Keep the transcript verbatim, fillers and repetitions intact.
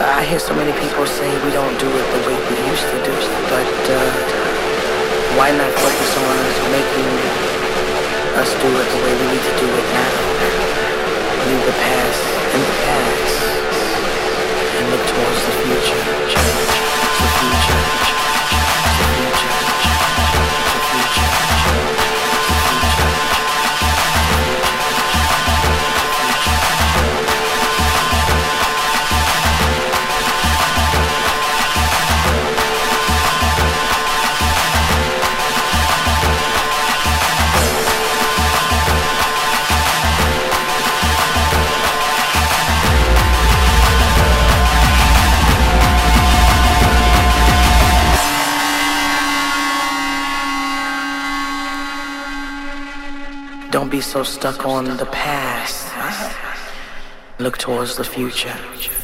I hear so many people say we don't do it the way we used to do it, but uh, why not focus on making us do it the way we need to do it now? Leave the past in the past and look towards the future. The future. The future. The future. Don't be so stuck on the past. Look towards the future.